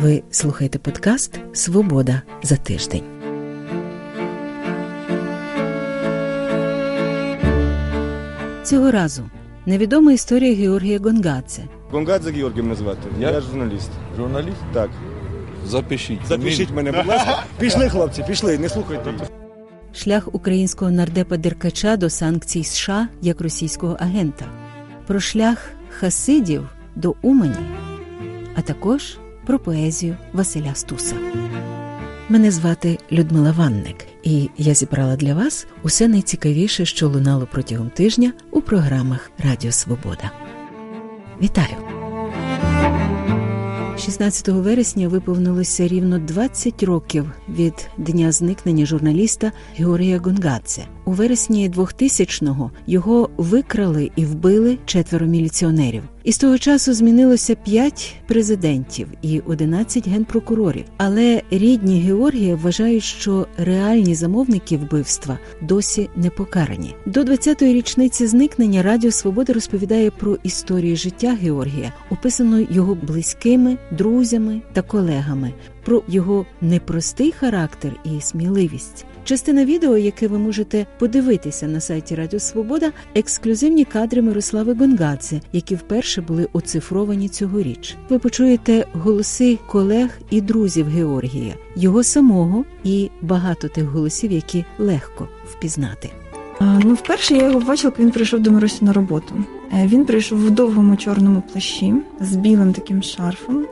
Ви слухаєте подкаст «Свобода за тиждень». Цього разу невідома історія Георгія Гонгадзе. Гонгадзе Георгій мене звати. Я журналіст. Журналіст? Так. Запишіть мене, будь ласка. Пішли, хлопці, пішли, не слухайте. Шлях українського нардепа Деркача до санкцій США як російського агента. Про шлях хасидів до Умані. А також про поезію Василя Стуса. Мене звати Людмила Ванник, і я зібрала для вас усе найцікавіше, що лунало протягом тижня у програмах Радіо Свобода. Вітаю! 16 вересня виповнилося рівно 20 років від дня зникнення журналіста Георгія Гонгадзе. У вересні 2000-го його викрали і вбили 4 міліціонерів. І з того часу змінилося 5 президентів і 11 генпрокурорів. Але рідні Георгія вважають, що реальні замовники вбивства досі не покарані. До 20-ї річниці зникнення Радіо Свобода розповідає про історію життя Георгія, описану його близькими, друзями та колегами, про його непростий характер і сміливість. Частина відео, яке ви можете подивитися на сайті Радіо Свобода, ексклюзивні кадри Мирослави Гонгадзе, які вперше були оцифровані цьогоріч. Ви почуєте голоси колег і друзів Георгія, його самого і багато тих голосів, які легко впізнати. Вперше я його бачила, коли він прийшов до Миросі на роботу. Він прийшов в довгому чорному плащі з білим таким шарфом,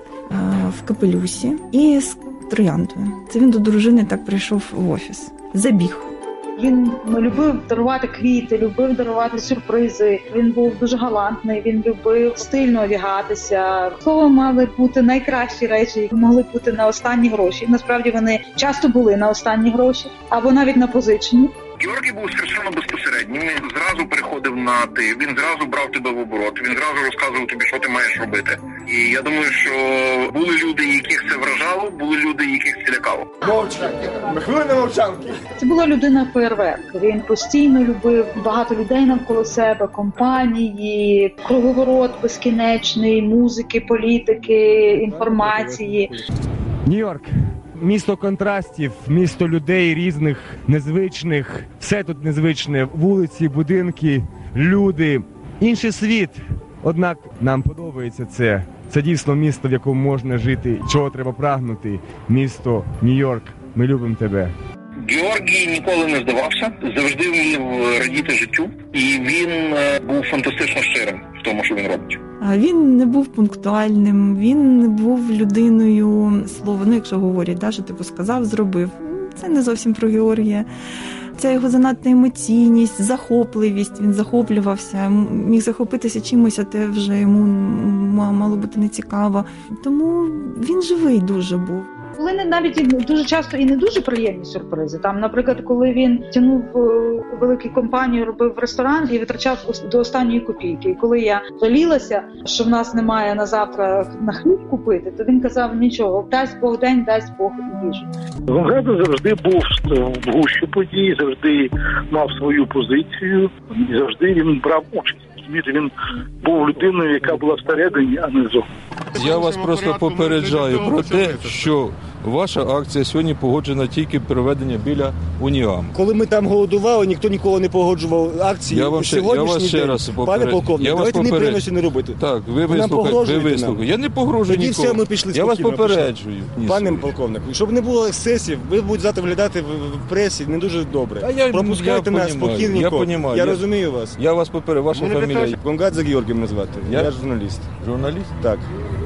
в капелюсі і з трояндою. Це він до дружини так прийшов в офіс. Забіг. Він любив дарувати квіти, любив дарувати сюрпризи. Він був дуже галантний, він любив стильно одягатися. Словом, мали бути найкращі речі, які могли бути на останні гроші. Насправді вони часто були на останні гроші, або навіть на позичені. Георгій був совершенно безпосереднім, він зразу переходив на «ти», він зразу брав тебе в оборот, він зразу розказував тобі, що ти маєш робити. І я думаю, що були люди, яких це вражало, були люди, яких це лякало. Мовчанки, хвилина мовчанки. Це була людина феєрверк. Він постійно любив багато людей навколо себе, компанії, круговорот безкінечний, музики, політики, інформації. Нью-Йорк. Місто контрастів, місто людей різних, незвичних. Все тут незвичне. Вулиці, будинки, люди. Інший світ. Однак нам подобається це. Це дійсно місто, в якому можна жити, чого треба прагнути. Місто Нью-Йорк. Ми любимо тебе. Георгій ніколи не здавався, завжди вмів радіти життю. І він був фантастично щирим в тому, що він робить. Він не був пунктуальним, він не був людиною слова. Якщо говорять, що сказав, зробив. Це не зовсім про Георгія. Ця його занадта емоційність, захопливість, він захоплювався, міг захопитися чимось, а те вже йому мало бути нецікаво. Тому він живий дуже був. Були навіть дуже часто і не дуже приємні сюрпризи. Там, наприклад, коли він тягнув велику компанію, робив ресторан і витрачав до останньої копійки. І коли я жалілася, що в нас немає на завтра на хліб купити, то він казав: нічого, дасть Бог день, дасть Бог їжу. Гонгадзе завжди був в гущі подій, завжди мав свою позицію і завжди він брав участь. Він був людиною, яка була всередині, а не зовні. Я вас просто попереджаю про те, що ваша акція сьогодні погоджена тільки проведення біля Уніаму. Коли ми там голодували, ніхто ніколи не погоджував акції. Я вас ще раз пане полковник, давайте неприємності не робити. Так, ви вислухайте. Я не погрожую нікому. Тоді все, ми пішли я вас попереджую. Пане полковник, щоб не було ексцесів, ви будете завтра виглядати в пресі не дуже добре. Пропускайте нас спокійненько. Я розумію вас. Я вас попереджую. Ваша фамілія? Гонгадзе Георгій мене звати. Я журналіст. Журналіст? Так.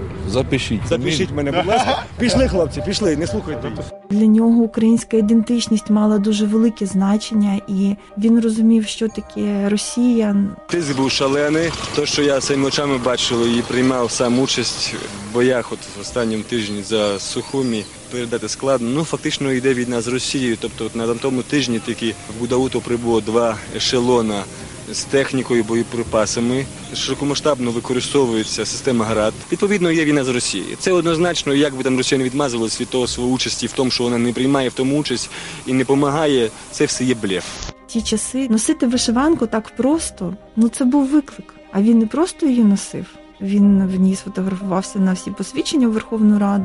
Запишіть мене, будь ласка. Пішли, хлопці, пішли, не слухайте. Для нього українська ідентичність мала дуже велике значення, і він розумів, що таке Росія. Тиск був шалений. То, що я своїми очами бачив і приймав сам участь в боях в останньому тижні за Сухумі, передати складно. Фактично йде війна з Росією. Тобто на тому тижні тільки в Гудауто прибуло 2 ешелона з технікою, боєприпасами. Широкомасштабно використовується система ГРАД. Відповідно, є війна з Росією. Це однозначно, як би там Росія не відмазувалась від того своєї участі в тому, що вона не приймає в тому участь і не допомагає, це все є блеф. Ті часи носити вишиванку так просто, це був виклик. А він не просто її носив, він в ній сфотографувався на всі посвідчення в Верховну Раду.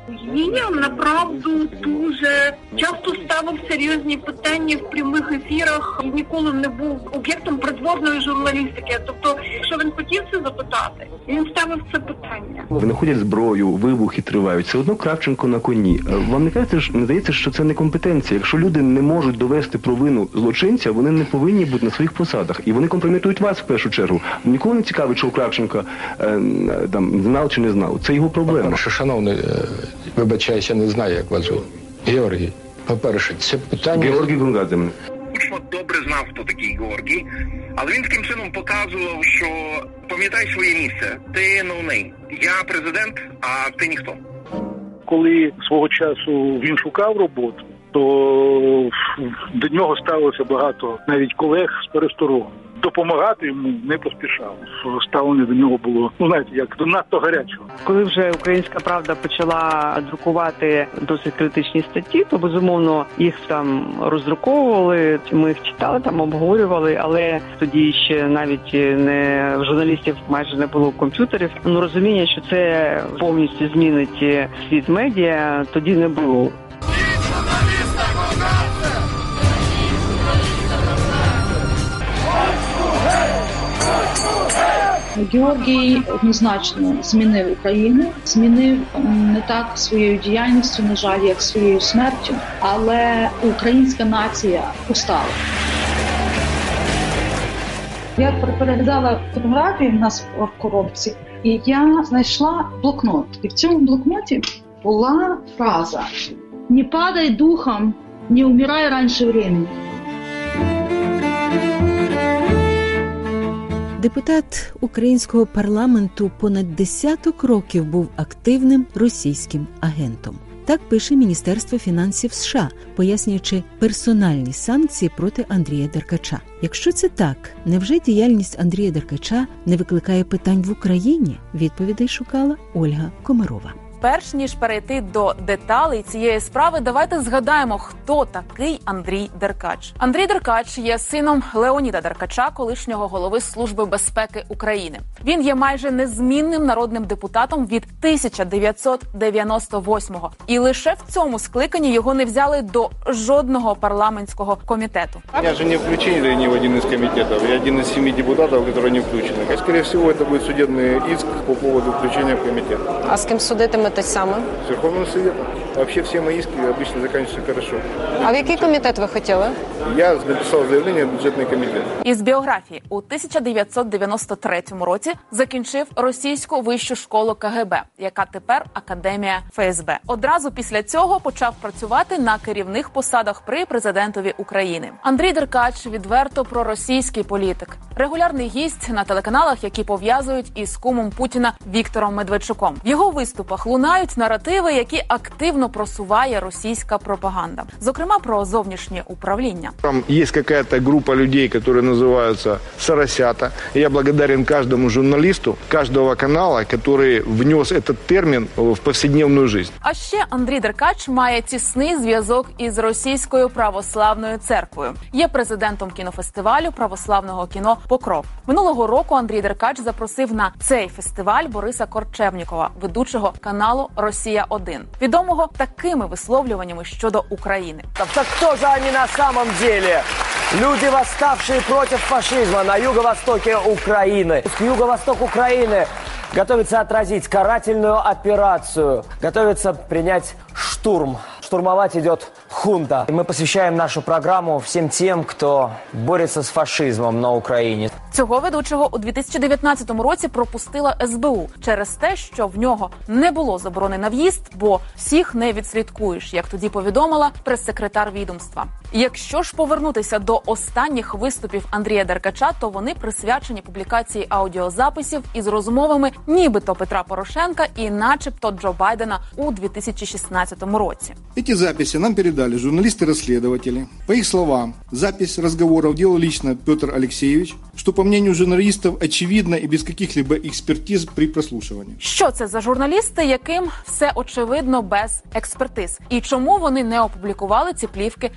Він, направду, дуже часто ставив серйозні питання в прямих ефірах і ніколи не був об'єктом придворної журналістики. Тобто, якщо він хотів це запитати, він ставив це питання. Винаходять зброю, вибухи тривають. Все одно Кравченко на коні. Вам не здається, що це некомпетенція? Якщо люди не можуть довести провину злочинця, вони не повинні бути на своїх посадах. І вони компрометують вас в першу чергу. Ніколи не цікавить, що у Кравченка знав чи не знав. Це його проблема. Шановний, вибачаюся, не знаю, як вас звуть. Георгій, по-перше, це питання... Георгій Гонгадзе. Кучма добре знав, хто такий Георгій, але він таким чином показував, що пам'ятай своє місце, ти ноунейм. Я президент, а ти ніхто. Коли свого часу він шукав роботу, то до нього ставилося багато навіть колег з перестороги. Допомагати йому не поспішав. Ставлення до нього було, як до надто гарячого. Коли вже «Українська правда» почала друкувати досить критичні статті, то, безумовно, їх там роздруковували, ми їх читали, там обговорювали, але тоді ще навіть не в журналістів майже не було комп'ютерів. Розуміння, що це повністю змінить світ медіа, тоді не було. Георгій однозначно змінив Україну, змінив не так своєю діяльністю, на жаль, як своєю смертю, але українська нація устала. Я переглядала фотографії в нас в коробці, і я знайшла блокнот. І в цьому блокноті була фраза «Не падай духом, не умирай раніше времени». Депутат українського парламенту понад десяток років був активним російським агентом. Так пише Міністерство фінансів США, пояснюючи персональні санкції проти Андрія Деркача. Якщо це так, невже діяльність Андрія Деркача не викликає питань в Україні? Відповідей шукала Ольга Комарова. Перш ніж перейти до деталей цієї справи, давайте згадаємо, хто такий Андрій Деркач. Андрій Деркач є сином Леоніда Деркача, колишнього голови Служби безпеки України. Він є майже незмінним народним депутатом від 1998-го. І лише в цьому скликанні його не взяли до жодного парламентського комітету. Меня же не включили ни в один из комитетов. Я один из 7 депутатов, которые не включены. Скорее всего, это будет судебный иск по поводу включения в комитет. А с кем судитимете саме? С Верховным Советом. Вообще все мои иски обычно заканчиваются хорошо. А в який комітет ви хотіли? Я написал заявление в бюджетный комитет. Із біографії. У 1993 році закінчив Російську вищу школу КГБ, яка тепер Академія ФСБ. Одразу після цього почав працювати на керівних посадах при президентові України. Андрій Деркач – відверто проросійський політик. Регулярний гість на телеканалах, які пов'язують із кумом Путіна Віктором Медведчуком. В його виступах лунають наративи, які активно просуває російська пропаганда. Зокрема, про зовнішнє управління. Там есть какая-то группа людей, которые называются «соросята». Я благодарен каждому журналисту, каждого канала, который внес этот термин в повседневную жизнь. А ще Андрій Деркач має тісний зв'язок із Російською православною церквою. Є президентом кінофестивалю православного кіно «Покров». Минулого року Андрій Деркач запросив на цей фестиваль Бориса Корчевнікова, ведучого каналу «Росія-1», відомого такими висловлюваннями щодо України. Так кто же они на самом деле? Люди, восставшие против фашизма на юго-востоке Украины. Юго-восток Украины готовится отразить карательную операцию, готовится принять штурм. Штурмовать идет хунта. Мы посвящаем нашу программу всем тем, кто борется с фашизмом на Україні. Цього ведучого у 2019 році пропустила СБУ через те, що в нього не було заборони на в'їзд, бо всіх не відслідкуєш, як тоді повідомила прес-секретар відомства. Якщо ж повернутися до останніх виступів Андрія Деркача, то вони присвячені публікації аудіозаписів із розмовами нібито Петра Порошенка і начебто Джо Байдена у 2016 році. Эти записи нам передали журналисты-расследователи. По их словам, запись разговоров делал лично Петр Алексеевич, что, по мнению журналистов, очевидно и без каких-либо экспертиз при прослушивании. Що це за журналісти, яким все очевидно без експертиз? І чому вони не опублікували ці плівки без Деркача?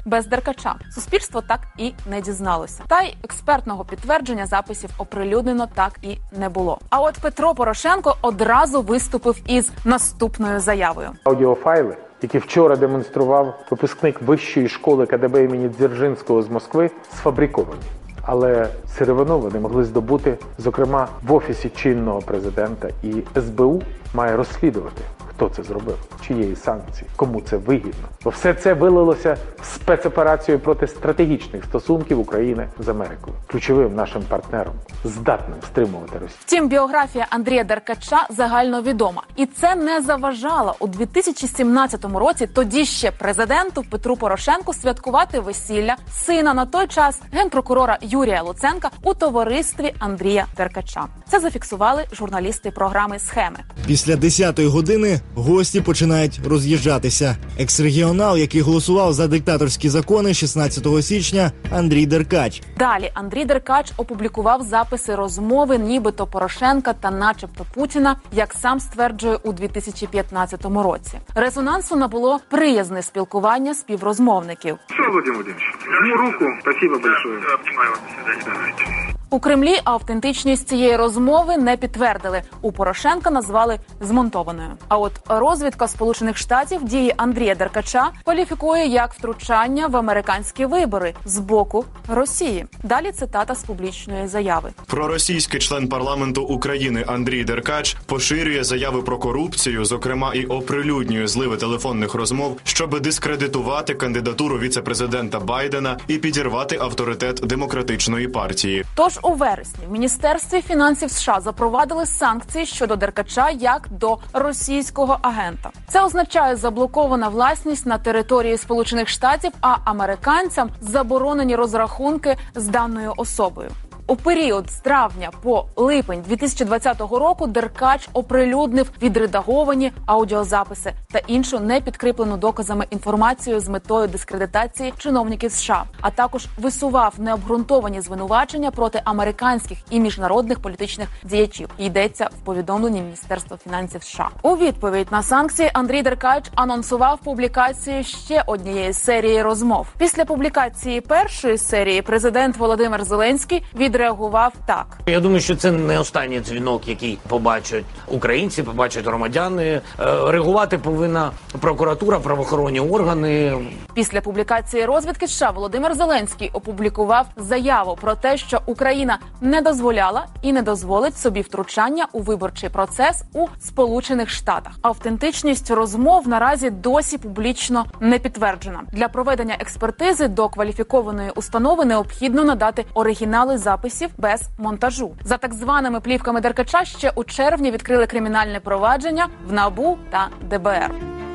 Деркача суспільство так і не дізналося. Та й експертного підтвердження записів оприлюднено так і не було. А от Петро Порошенко одразу виступив із наступною заявою. Аудіофайли, які вчора демонстрував випускник Вищої школи КДБ імені Дзержинського з Москви, сфабриковані. Але сировину вони могли здобути, зокрема, в Офісі чинного президента, і СБУ має розслідувати, хто це зробив, чиєї санкції, кому це вигідно. Бо все це вилилося в спецоперацію проти стратегічних стосунків України з Америкою, ключовим нашим партнером, здатним стримувати Росію. Втім, біографія Андрія Деркача загальновідома. І це не заважало у 2017 році тоді ще президенту Петру Порошенку святкувати весілля сина на той час генпрокурора Юрія Луценка у товаристві Андрія Деркача. Це зафіксували журналісти програми «Схеми». Після 10-ї години гості починають роз'їжджатися. Екс-регіонал, який голосував за диктаторські закони 16 січня, Андрій Деркач. Далі Андрій Деркач опублікував записи розмови нібито Порошенка та начебто Путіна, як сам стверджує у 2015 році. Резонансу набуло приязне спілкування співрозмовників. Що, Володимир Владимирович, жму руку, спасибо большое. Обнимаю вас, до свидания. У Кремлі автентичність цієї розмови не підтвердили. У Порошенка назвали змонтованою. А от розвідка Сполучених Штатів дії Андрія Деркача кваліфікує як втручання в американські вибори з боку Росії. Далі цитата з публічної заяви. Проросійський член парламенту України Андрій Деркач поширює заяви про корупцію, зокрема і оприлюднює зливи телефонних розмов, щоб дискредитувати кандидатуру віце-президента Байдена і підірвати авторитет демократичної партії. Тож у вересні в Міністерстві фінансів США запровадили санкції щодо Деркача як до російського агента. Це означає заблокована власність на території Сполучених Штатів, а американцям заборонені розрахунки з даною особою. У період з травня по липень 2020 року Деркач оприлюднив відредаговані аудіозаписи та іншу непідкріплену доказами інформацію з метою дискредитації чиновників США, а також висував необґрунтовані звинувачення проти американських і міжнародних політичних діячів. Йдеться в повідомленні Міністерства фінансів США. У відповідь на санкції Андрій Деркач анонсував публікацію ще однієї серії розмов. Після публікації першої серії президент Володимир Зеленський відреагував так. Я думаю, що це не останній дзвінок, який побачать українці, побачать громадяни. Реагувати повинна прокуратура, правоохоронні органи. Після публікації розвідки США Володимир Зеленський опублікував заяву про те, що Україна не дозволяла і не дозволить собі втручання у виборчий процес у Сполучених Штатах. Автентичність розмов наразі досі публічно не підтверджена. Для проведення експертизи до кваліфікованої установи необхідно надати оригінали записів без монтажу. За так званими плівками Деркача ще у червні відкрили кримінальне провадження в НАБУ та ДБР.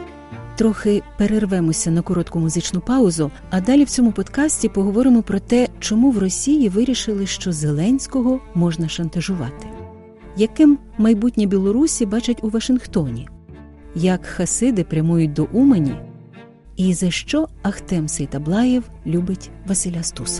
Трохи перервемося на коротку музичну паузу, а далі в цьому подкасті поговоримо про те, чому в Росії вирішили, що Зеленського можна шантажувати. Яким майбутнє Білорусі бачать у Вашингтоні? Як хасиди прямують до Умані? І за що Ахтем Сейтаблаєв любить Василя Стуса?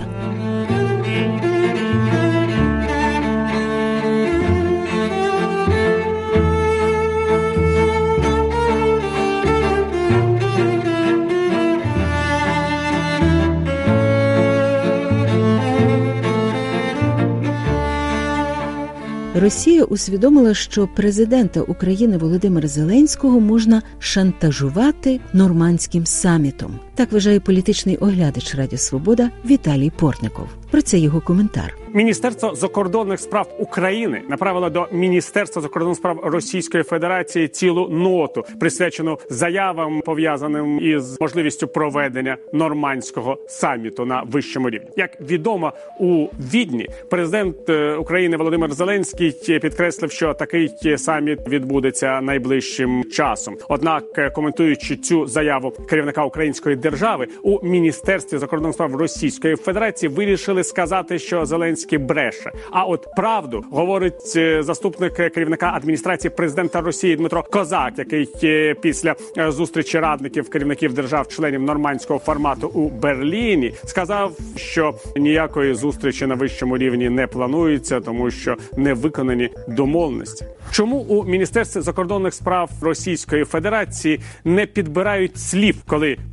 Росія усвідомила, що президента України Володимира Зеленського можна шантажувати нормандським самітом. Так вважає політичний оглядач Радіо Свобода Віталій Портников. Про це його коментар. Міністерство закордонних справ України направило до Міністерства закордонних справ Російської Федерації цілу ноту, присвячену заявам, пов'язаним із можливістю проведення нормандського саміту на вищому рівні. Як відомо, у Відні президент України Володимир Зеленський підкреслив, що такий саміт відбудеться найближчим часом. Однак, коментуючи цю заяву керівника української держави, у Міністерстві закордонних справ Російської Федерації вирішили сказати, що Зеленський бреше. А от правду говорить заступник керівника адміністрації президента Росії Дмитро Козак, який після зустрічі радників керівників держав-членів нормандського формату у Берліні сказав, що ніякої зустрічі на вищому рівні не планується, тому що не виконані домовленості. Чому у Міністерстві закордонних справ Російської Федерації не підбирають слів, коли потрібно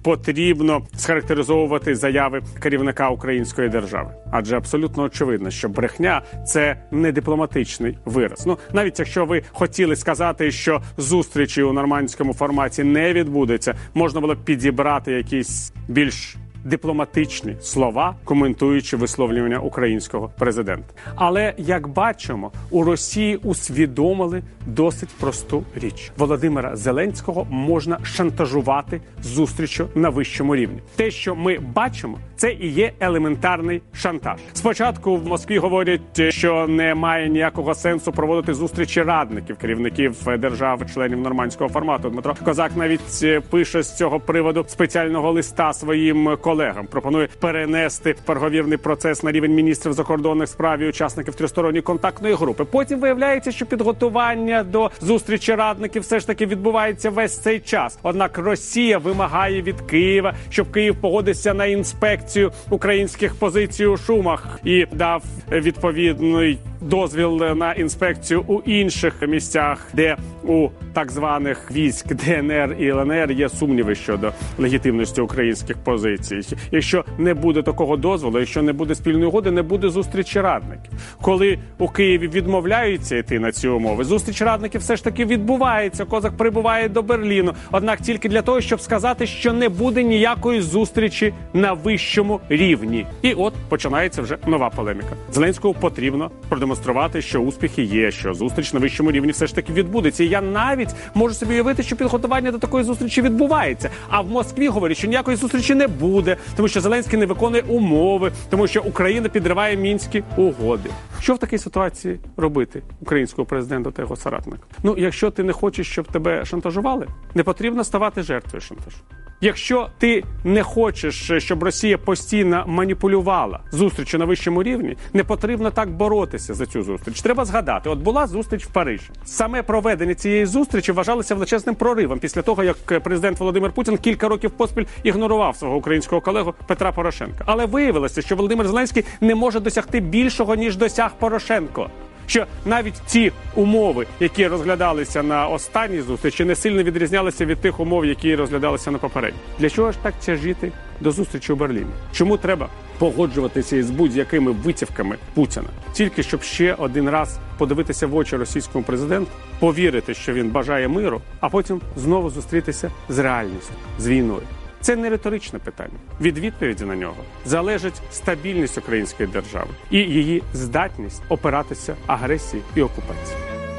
потрібно схарактеризовувати заяви керівника української держави. Адже абсолютно очевидно, що брехня – це не дипломатичний вираз. Навіть якщо ви хотіли сказати, що зустрічі у нормандському форматі не відбудеться, можна було підібрати якісь більш дипломатичні слова, коментуючи висловлювання українського президента. Але, як бачимо, у Росії усвідомили досить просту річ. Володимира Зеленського можна шантажувати зустрічю на вищому рівні. Те, що ми бачимо, це і є елементарний шантаж. Спочатку в Москві говорять, що немає ніякого сенсу проводити зустрічі радників, керівників держав-членів нормандського формату. Дмитро Козак навіть пише з цього приводу спеціального листа своїм колегам. Пропонує перенести переговірний процес на рівень міністрів закордонних справ і учасників тристоронньої контактної групи. Потім виявляється, що підготування до зустрічі радників все ж таки відбувається весь цей час. Однак Росія вимагає від Києва, щоб Київ погодився на інспекцію українських позицій у Шумах і дав відповідний дозвіл на інспекцію у інших місцях, де у так званих військ ДНР і ЛНР є сумніви щодо легітимності українських позицій. Якщо не буде такого дозволу, якщо не буде спільної угоди, не буде зустрічі радників. Коли у Києві відмовляються йти на ці умови, зустріч радників все ж таки відбувається. Козак прибуває до Берліну. Однак тільки для того, щоб сказати, що не буде ніякої зустрічі на вищому рівні. І от починається вже нова полеміка. Зеленському потрібно продемонструвати, що успіхи є, що зустріч на вищому рівні все ж таки відбудеться. І я навіть можу собі уявити, що підготування до такої зустрічі відбувається. А в Москві говорять, що ніякої зустрічі не буде, тому що Зеленський не виконує умови, тому що Україна підриває Мінські угоди. Що в такій ситуації робити українського президента та його соратника? Якщо ти не хочеш, щоб тебе шантажували, не потрібно ставати жертвою шантажу. Якщо ти не хочеш, щоб Росія постійно маніпулювала зустрічі на вищому рівні, не потрібно так боротися за цю зустріч. Треба згадати, от була зустріч в Парижі. Саме проведення цієї зустрічі вважалося величезним проривом після того, як президент Володимир Путін кілька років поспіль ігнорував свого українського колегу Петра Порошенка. Але виявилося, що Володимир Зеленський не може досягти більшого, ніж досяг Порошенко. Що навіть ті умови, які розглядалися на останній зустрічі, не сильно відрізнялися від тих умов, які розглядалися на попередній. Для чого ж так тяжіти до зустрічі у Берліні? Чому треба погоджуватися із будь-якими витівками Путіна? Тільки щоб ще один раз подивитися в очі російському президенту, повірити, що він бажає миру, а потім знову зустрітися з реальністю, з війною. Це не риторичне питання. Від відповіді на нього залежить стабільність української держави і її здатність опиратися агресії і окупації.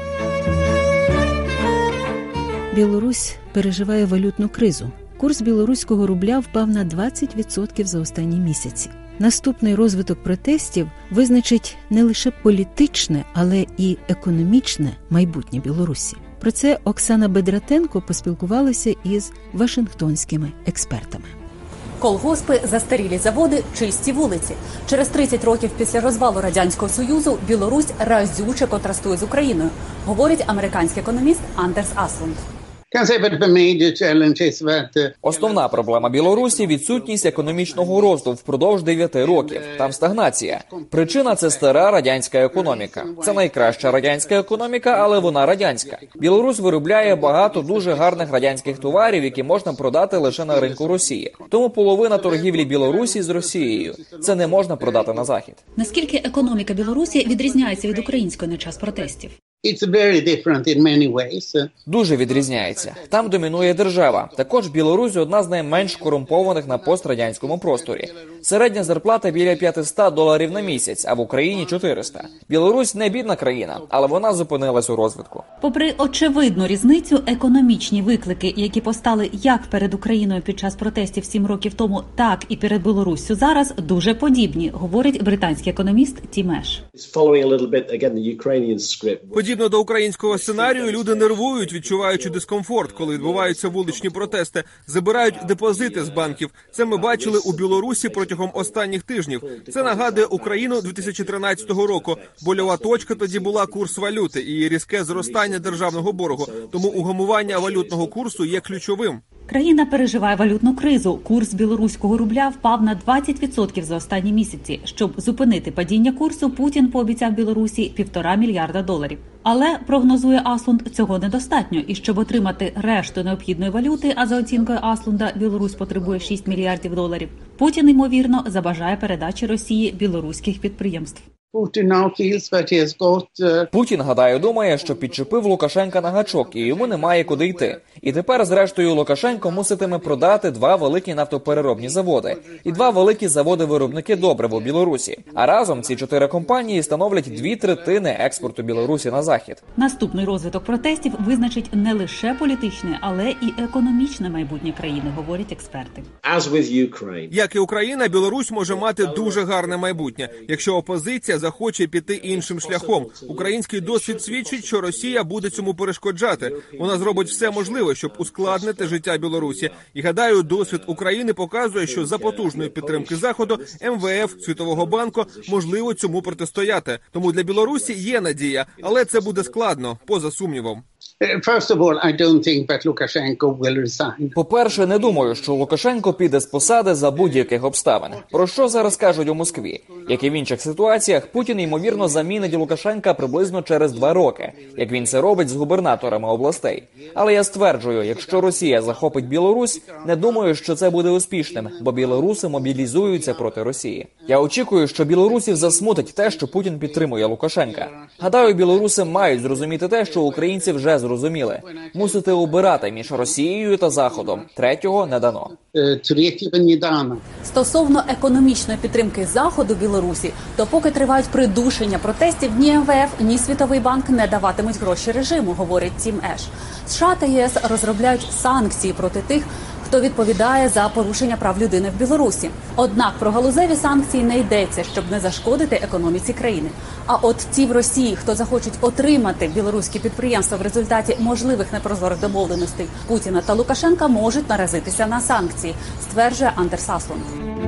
Білорусь переживає валютну кризу. Курс білоруського рубля впав на 20% за останні місяці. Наступний розвиток протестів визначить не лише політичне, але і економічне майбутнє Білорусі. Про це Оксана Бедратенко поспілкувалася із вашингтонськими експертами. Колгоспи, застарілі заводи, чисті вулиці. Через 30 років після розвалу Радянського Союзу Білорусь разюче контрастує з Україною, говорить американський економіст Андерс Аслунд. Основна проблема Білорусі – відсутність економічного росту впродовж 9 років. Там стагнація. Причина – це стара радянська економіка. Це найкраща радянська економіка, але вона радянська. Білорусь виробляє багато дуже гарних радянських товарів, які можна продати лише на ринку Росії. Тому половина торгівлі Білорусі з Росією. Це не можна продати на Захід. Наскільки економіка Білорусі відрізняється від української на час протестів? Дуже відрізняється. Там домінує держава. Також Білорусь – одна з найменш корумпованих на пострадянському просторі. Середня зарплата біля $500 на місяць, а в Україні – 400. Білорусь не бідна країна, але вона зупинилась у розвитку. Попри очевидну різницю, економічні виклики, які постали як перед Україною під час протестів 7 років тому, так і перед Білоруссю зараз, дуже подібні, говорить британський економіст Тім Еш. Подібно до українського сценарію, люди нервують, відчуваючи дискомфорт, коли відбуваються вуличні протести, забирають депозити з банків. Це ми бачили у Білорусі протягом останніх тижнів. Це нагадує Україну 2013 року. Больова точка тоді була курс валюти і різке зростання державного боргу. Тому угамування валютного курсу є ключовим. Країна переживає валютну кризу. Курс білоруського рубля впав на 20% за останні місяці. Щоб зупинити падіння курсу, Путін пообіцяв Білорусі $1,5 мільярда. Але, прогнозує Аслунд, цього недостатньо. І щоб отримати решту необхідної валюти, а за оцінкою Аслунда, Білорусь потребує $6 мільярдів, Путін, ймовірно, забажає передачі Росії білоруських підприємств. Путін, гадаю, думає, що підчепив Лукашенка на гачок, і йому немає куди йти. І тепер, зрештою, Лукашенко муситиме продати 2 великі нафтопереробні заводи і 2 великі заводи-виробники добрив у Білорусі. А разом ці 4 компанії становлять 2/3 експорту Білорусі на Захід. Наступний розвиток протестів визначить не лише політичне, але і економічне майбутнє країни, говорять експерти. Як і Україна, Білорусь може мати дуже гарне майбутнє, якщо опозиція захоче піти іншим шляхом. Український досвід свідчить, що Росія буде цьому перешкоджати. Вона зробить все можливе, щоб ускладнити життя Білорусі. І, гадаю, досвід України показує, що за потужної підтримки Заходу, МВФ, Світового банку можливо цьому протистояти. Тому для Білорусі є надія, але це буде складно, поза сумнівом. По-перше, не думаю, що Лукашенко піде з посади за будь-яких обставин. Про що зараз кажуть у Москві? Як і в інших ситуаціях, Путін, ймовірно, замінить Лукашенка приблизно через 2 роки, як він це робить з губернаторами областей. Але я стверджую, якщо Росія захопить Білорусь, не думаю, що це буде успішним, бо білоруси мобілізуються проти Росії. Я очікую, що білорусів засмутить те, що Путін підтримує Лукашенка. Гадаю, білоруси мають зрозуміти те, що українці вже зрозуміли. Мусите обирати між Росією та Заходом. Третього не дано. Стосовно економічної підтримки Заходу Білорусі, то поки тривають придушення протестів, ні МВФ, ні Світовий банк не даватимуть гроші режиму, говорить Тім Еш. США та ЄС розробляють санкції проти тих, хто відповідає за порушення прав людини в Білорусі. Однак про галузеві санкції не йдеться, щоб не зашкодити економіці країни. А от ті в Росії, хто захочуть отримати білоруські підприємства в результаті можливих непрозорих домовленостей Путіна та Лукашенка, можуть наразитися на санкції, стверджує Андерс Аслунд.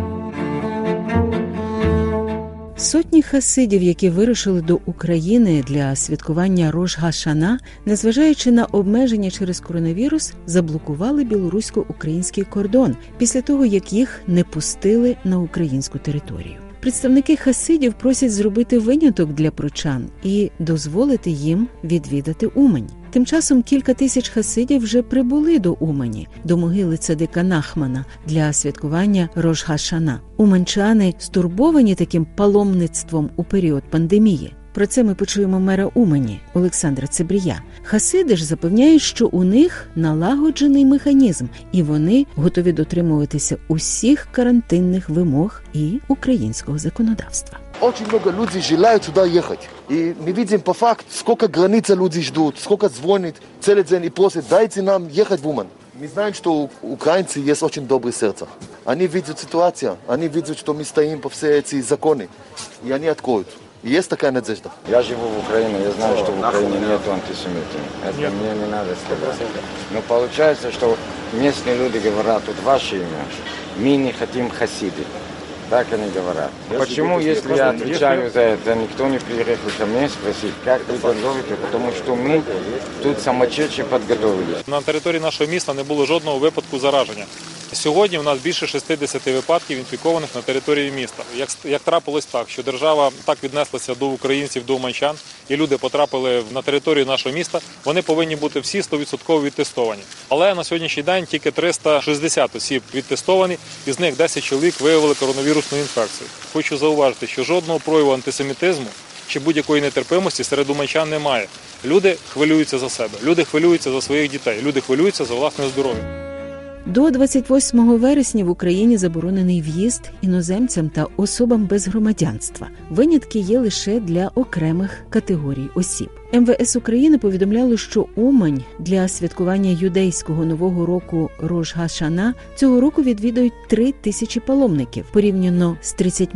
Сотні хасидів, які вирушили до України для святкування Рош-га-Шана, незважаючи на обмеження через коронавірус, заблокували білорусько-український кордон після того, як їх не пустили на українську територію. Представники хасидів просять зробити виняток для прочан і дозволити їм відвідати Умань. Тим часом кілька тисяч хасидів вже прибули до Умані, до могили цадика Нахмана для святкування Рош-га-Шана. Уманчани стурбовані таким паломництвом у період пандемії. Про це ми почуємо мера Умані Олександра Цибрія. Хасиди ж запевняють, що у них налагоджений механізм, і вони готові дотримуватися усіх карантинних вимог і українського законодавства. Очень много людей желают сюда ехать. И мы видим по факту, сколько границ люди ждут, сколько звонят целый день и просят, дайте нам ехать в Умань. Мы знаем, что у украинцев есть очень доброе сердце. Они видят ситуацию, они видят, что мы стоим по все эти законы, и они откроют. Есть такая надежда? Я живу в Украине, я знаю, что в Украине нет антисемитизма. Это мне не надо сказать. Но получается, что местные люди говорят, тут ваше имя, мы не хотим хасиды. Так они говорят. Почему, если я отвечаю за это, никто не приехал ко мне спросить, как вы готовите, потому что мы тут самочечі підготовились. На території нашого міста не було жодного випадку зараження. Сьогодні у нас більше 60 випадків інфікованих на території міста. Як трапилось так, що держава так віднеслася до українців, до уманчан, і люди потрапили на територію нашого міста, вони повинні бути всі 100% відтестовані. Але на сьогоднішній день тільки 360 осіб відтестовані, із них 10 чоловік виявили коронавірусну інфекцію. Хочу зауважити, що жодного прояву антисемітизму чи будь-якої нетерпимості серед уманчан немає. Люди хвилюються за себе, люди хвилюються за своїх дітей, люди хвилюються за власне здоров'я. До 28 вересня в Україні заборонений в'їзд іноземцям та особам без громадянства. Винятки є лише для окремих категорій осіб. МВС України повідомляло, що Умань для святкування юдейського нового року Рош-га-Шана цього року відвідують 3 тисячі паломників, порівняно з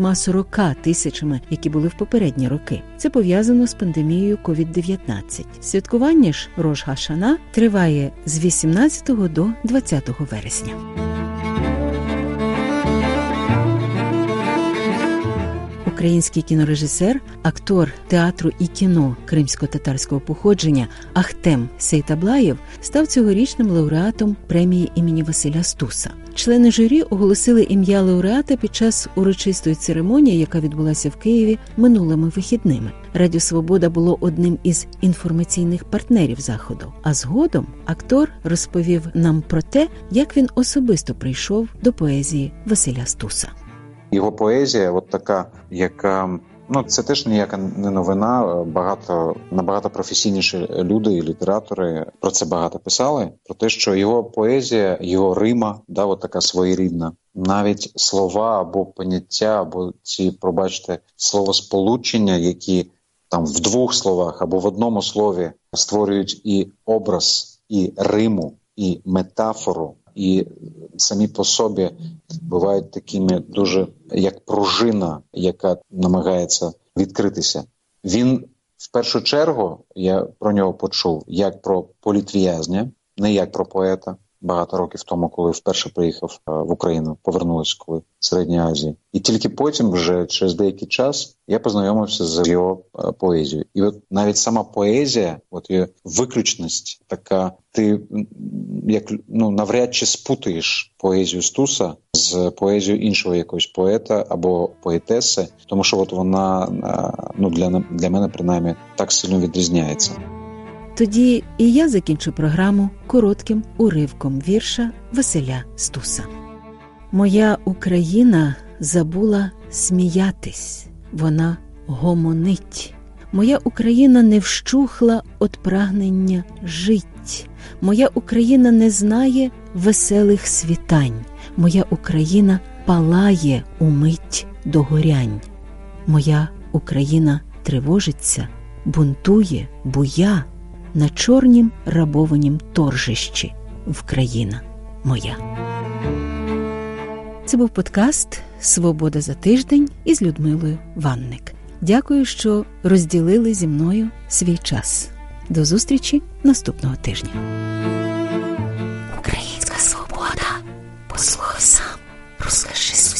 30-40 тисячами, які були в попередні роки. Це пов'язано з пандемією COVID-19. Святкування ж Рош-га-Шана триває з 18 до 20 вересня. український кінорежисер, актор театру і кіно кримсько-татарського походження Ахтем Сейтаблаєв став цьогорічним лауреатом премії імені Василя Стуса. Члени журі оголосили ім'я лауреата під час урочистої церемонії, яка відбулася в Києві минулими вихідними. Радіо «Свобода» було одним із інформаційних партнерів заходу. А згодом актор розповів нам про те, як він особисто прийшов до поезії Василя Стуса. Його поезія, от така, яка... це теж ніяка не новина. Набагато професійніші люди і літератори про це багато писали. Про те, що його поезія, його рима, от така своєрідна. Навіть слова або поняття, або ці, пробачте, словосполучення, які там в двох словах або в одному слові створюють і образ, і риму, і метафору, і самі по собі бувають такими дуже, як пружина, яка намагається відкритися. Він, в першу чергу, я про нього почув, як про політв'язня, не як про поета. Багато років тому, коли вперше приїхав в Україну, повернувся коли в Середній Азії. І тільки потім, вже через деякий час, я познайомився з його поезією. І от навіть сама поезія, от її виключність така, ти навряд чи спутаєш поезію Стуса з поезією іншого якогось поета або поетеси, тому що от вона, для мене принаймні, так сильно відрізняється. Тоді і я закінчу програму коротким уривком вірша Василя Стуса. «Моя Україна забула сміятись, вона гомонить. Моя Україна не вщухла от прагнення жить. Моя Україна не знає веселих світань. Моя Україна палає умить догорянь. Моя Україна тривожиться, бунтує, буя на чорнім рабованім торжищі Вкраїна моя». Це був подкаст «Свобода за тиждень» із Людмилою Ванник. Дякую, що розділили зі мною свій час. До зустрічі наступного тижня. Українська свобода. Послухай сам, розкажи